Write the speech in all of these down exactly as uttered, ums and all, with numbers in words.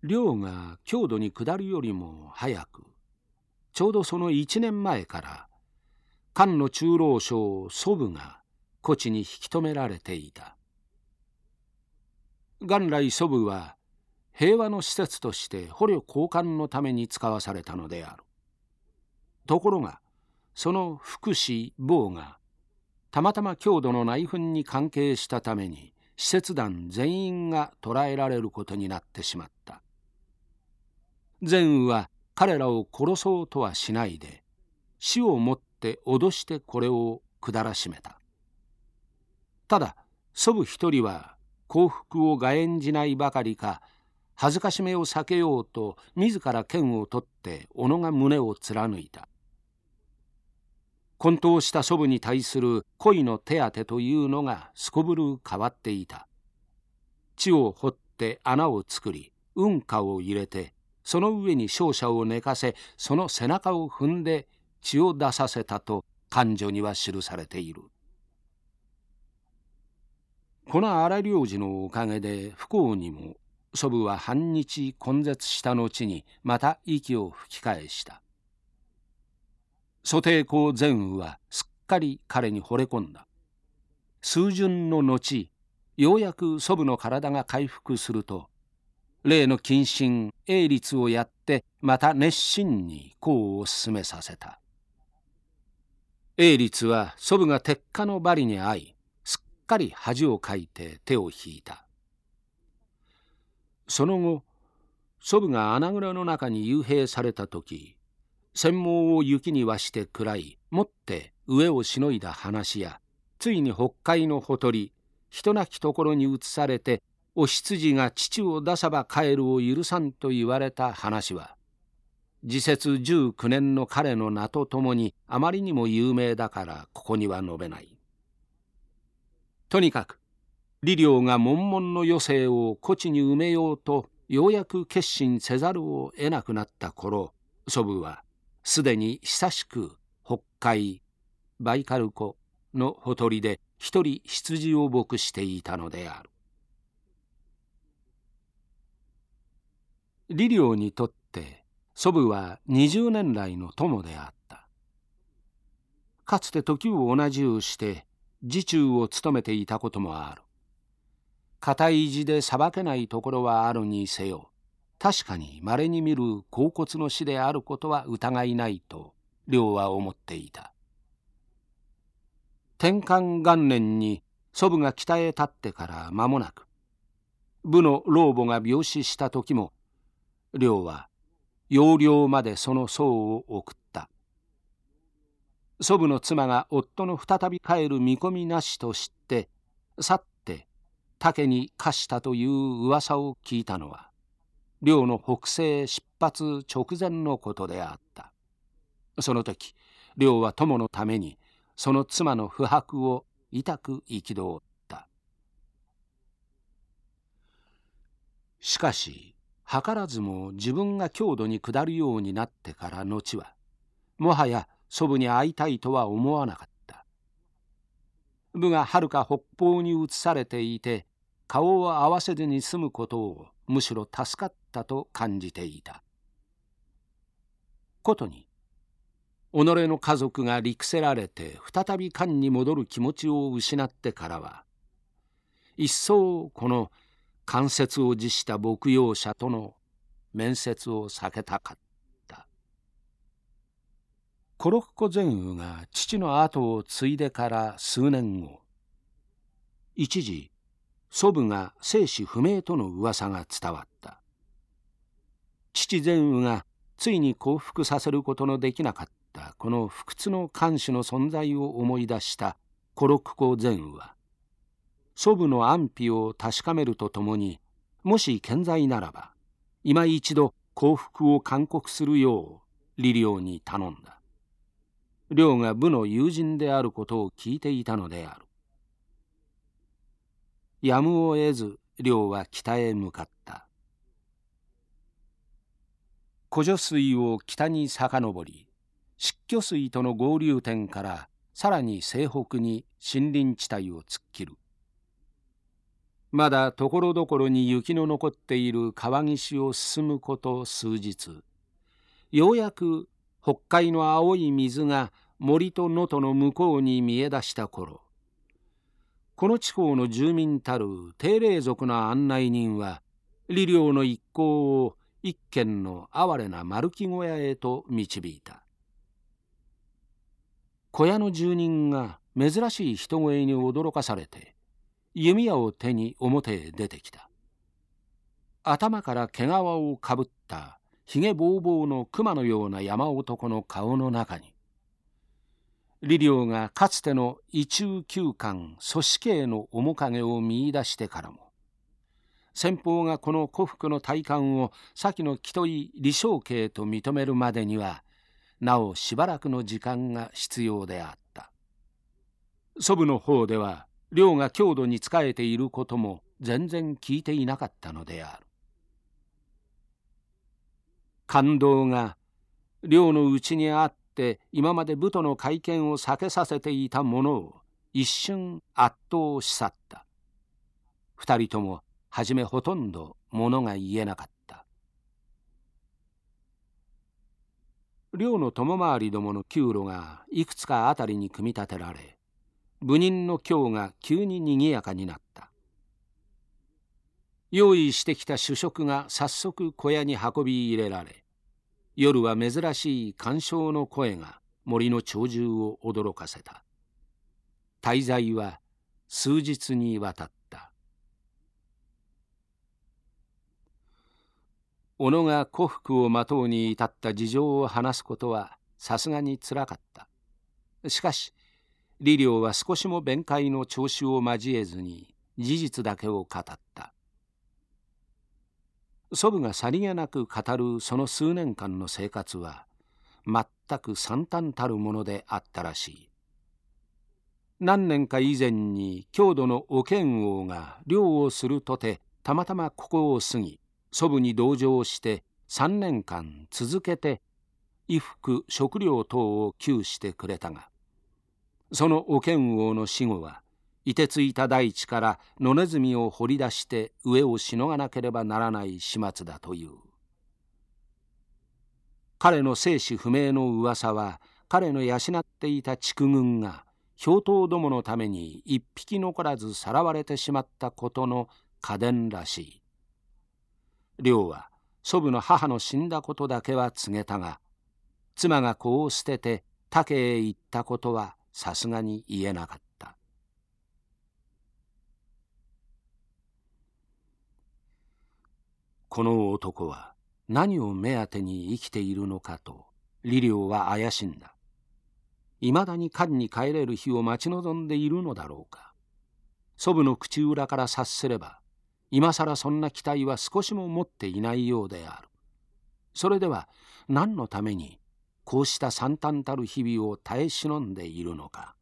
領が郷土に下るよりも早く、ちょうどその一年前から漢の中郎将祖父が故地に引き止められていた。元来祖父は平和の施設として捕虜交換のために使わされたのである。ところがその福祉坊がたまたま郷土の内紛に関係したために使節団全員が捕らえられることになってしまった。善雨は彼らを殺そうとはしないで、死をもって脅してこれを下らしめた。ただ祖父一人は幸福を外縁じないばかりか、恥ずかしめを避けようと自ら剣を取って己が胸を貫いた。混沌した祖母に対する恋の手当てというのがすこぶる変わっていた。地を掘って穴を作り、運河を入れて、その上に勝者を寝かせ、その背中を踏んで血を出させたと漢序には記されている。この荒領事のおかげで不幸にも祖父は半日根絶した後にまた息を吹き返した。蘇貞公善雨はすっかり彼に惚れ込んだ。数旬の後、ようやく祖父の体が回復すると、例の謹慎英律をやってまた熱心に功を進めさせた。英律は祖父が鉄火の針に遭い、すっかり恥をかいて手を引いた。その後、祖父が穴蔵の中に幽閉された時、戦網を雪にわして喰らい、もって上をしのいだ話や、ついに北海のほとり、人なきところに移されて、お羊が乳を出さば帰るを許さんと言われた話は、時節じゅうきゅうねんの彼の名とともにあまりにも有名だからここには述べない。とにかく李陵が悶々の余生を故地に埋めようとようやく決心せざるを得なくなった頃、祖父はすでに久しく北海バイカル湖のほとりで一人羊を牧していたのである。李陵にとって祖父は二十年来の友であった。かつて時を同じうして侍中を務めていたこともある。固い意地で裁けないところはあるにせよ、確かに稀に見る恍惚の死であることは疑いないと梁は思っていた。天寛元年に祖父が北へ立ってから間もなく、部の老母が病死した時も、梁は要領までその葬を送った。祖父の妻が夫の再び帰る見込みなしと知って去って竹に貸したという噂を聞いたのは、梁の北西出発直前のことであった。その時梁は友のためにその妻の不白を痛く憤った。しかし図らずも自分が郷土に下るようになってから後は、もはや祖母に会いたいとは思わなかった。部がはるか北方に移されていて、顔を合わせずに済むことをむしろ助かったと感じていた。ことに、己の家族が陸せられて再び漢に戻る気持ちを失ってからは、一層この関節を辞した牧羊者との面接を避けたかった。コロッコ善雨が父の後を継いでから数年後、一時祖父が生死不明との噂が伝わった。父善雨がついに降伏させることのできなかったこの不屈の看守の存在を思い出したコロッコ善雨は、祖父の安否を確かめるとともに、もし健在ならば今一度降伏を勧告するよう李陵に頼んだ。梁が部の友人であることを聞いていたのである。やむを得ず梁は北へ向かった。古女水を北に遡り、漆巨水との合流点からさらに西北に森林地帯を突っ切る。 まだところどころに雪の残っている川岸を進むこと数日、ようやく北海の青い水が森と能登の向こうに見え出した頃、この地方の住民たる定霊族の案内人は、李陵の一行を一軒の哀れな丸木小屋へと導いた。小屋の住人が珍しい人声に驚かされて、弓矢を手に表へ出てきた。頭から毛皮をかぶったひげぼうぼうの熊のような山男の顔の中に、李陵がかつての異中旧官祖師系の面影を見出してからも、先方がこの古服の体感を先の木戸井李承慶と認めるまでには、なおしばらくの時間が必要であった。祖父の方では、陵が郷土に仕えていることも全然聞いていなかったのである。勘当が陵のうちにあって今まで武都の会見を避けさせていたものを一瞬圧倒し去った。二人ともはじめほとんどものが言えなかった。陵の友回りどもの給路がいくつかあたりに組み立てられ、部人の京が急ににぎやかになった。用意してきた主食が早速小屋に運び入れられ、夜は珍しい鑑賞の声が森の鳥獣を驚かせた。滞在は数日にわたった。小野が古服をまとうに至った事情を話すことはさすがにつらかった。しかし李陵は少しも弁解の調子を交えずに事実だけを語った。祖父がさりげなく語るその数年間の生活は全く惨憺たるものであったらしい。何年か以前に郷土のお剣王が漁をするとてたまたまここを過ぎ、祖父に同乗して三年間続けて衣服食料等を給してくれたが、そのお剣王の死後は、凍てついた大地から野ネズミを掘り出して上をしのがなければならない始末だという。彼の生死不明の噂は、彼の養っていた畜群が兵頭どものために一匹残らずさらわれてしまったことの家伝らしい。陵は祖母の母の死んだことだけは告げたが、妻が子を捨てて他家へ行ったことはさすがに言えなかった。この男は何を目当てに生きているのかと李陵は怪しんだ。いまだに漢に帰れる日を待ち望んでいるのだろうか。祖母の口裏から察すれば、今さらそんな期待は少しも持っていないようである。それでは何のためにこうした惨憺たる日々を耐え忍んでいるのか。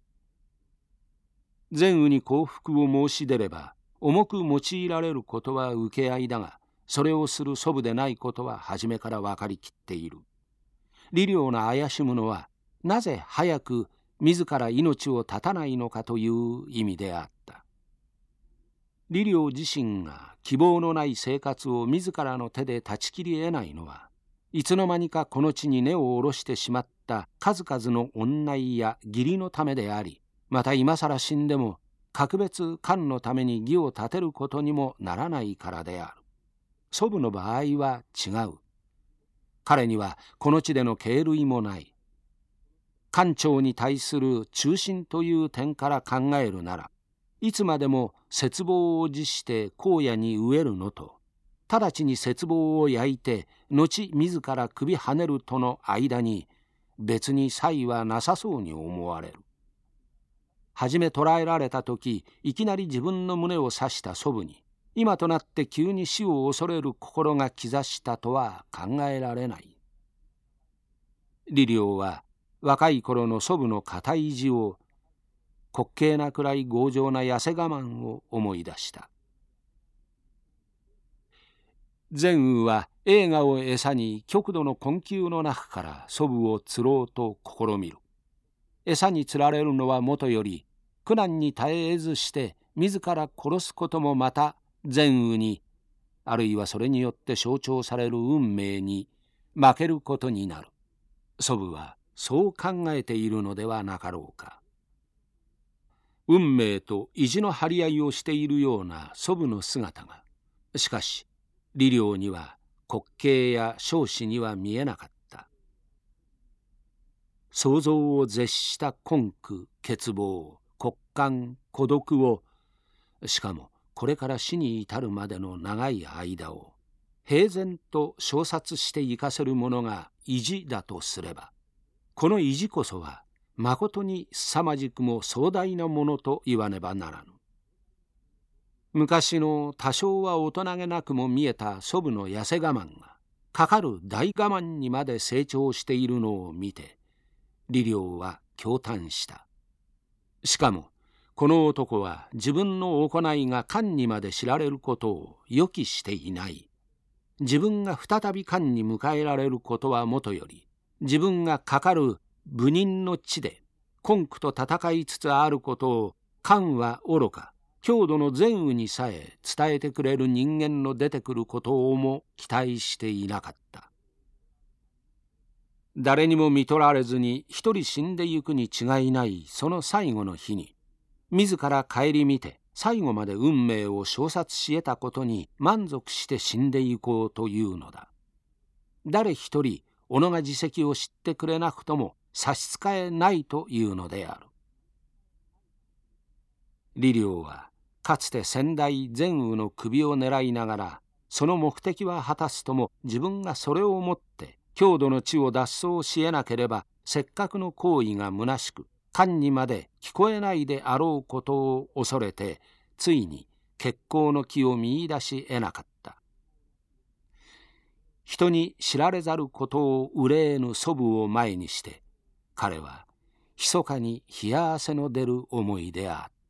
善雨に降伏を申し出れば重く用いられることは受け合いだが、それをする祖父でないことは初めから分かりきっている。李陵の怪しむのはなぜ早く自ら命を絶たないのかという意味であった。李陵自身が希望のない生活を自らの手で断ち切り得ないのは、いつの間にかこの地に根を下ろしてしまった数々の怨念や義理のためであり、また今更死んでも格別漢のために義を立てることにもならないからである。祖父の場合は違う。彼にはこの地での経類もない。官庁に対する忠心という点から考えるなら、いつまでも節棒を辞して荒野に飢えるのと、直ちに節棒を焼いて後自ら首はねるとの間に別に差異はなさそうに思われる。はじめ捕らえられた時、いきなり自分の胸を刺した祖母に、今となって急に死を恐れる心が兆したとは考えられない。李陵は若い頃の祖母の固い意地を、滑稽なくらい強情な痩せ我慢を思い出した。善雨は映画を餌に極度の困窮の中から祖母を釣ろうと試みる。餌に釣られるのはもとより苦難に耐え得ずして自ら殺すこともまた善雨に、あるいはそれによって象徴される運命に負けることになる。祖父はそう考えているのではなかろうか。運命と意地の張り合いをしているような祖母の姿が、しかし李陵には滑稽や笑止には見えなかった。想像を絶した困苦、欠乏、骨幹、孤独を、しかもこれから死に至るまでの長い間を平然と消殺して生かせるものが意地だとすれば、この意地こそはまことに凄まじくも壮大なものと言わねばならぬ。昔の多少は大人げなくも見えた祖母の痩せ我慢がかかる大我慢にまで成長しているのを見て、李陵は驚嘆した。しかもこの男は自分の行いが官にまで知られることを予期していない。自分が再び官に迎えられることはもとより、自分がかかる武人の地で困苦と戦いつつあることを官は愚か、郷土の善雨にさえ伝えてくれる人間の出てくることをも期待していなかった。誰にも見取られずに一人死んでゆくに違いないその最後の日に、自ら顧みて最後まで運命を消殺し得たことに満足して死んでいこうというのだ。誰一人己が自責を知ってくれなくとも差し支えないというのである。李陵はかつて先代善雨の首を狙いながら、その目的は果たすとも自分がそれをもって郷土の地を脱走し得なければせっかくの行為が虚しく、官にまで聞こえないであろうことを恐れて、ついに決行の機を見出し得なかった。人に知られざることを憂えぬ祖父を前にして、彼は密かに冷や汗の出る思いであった。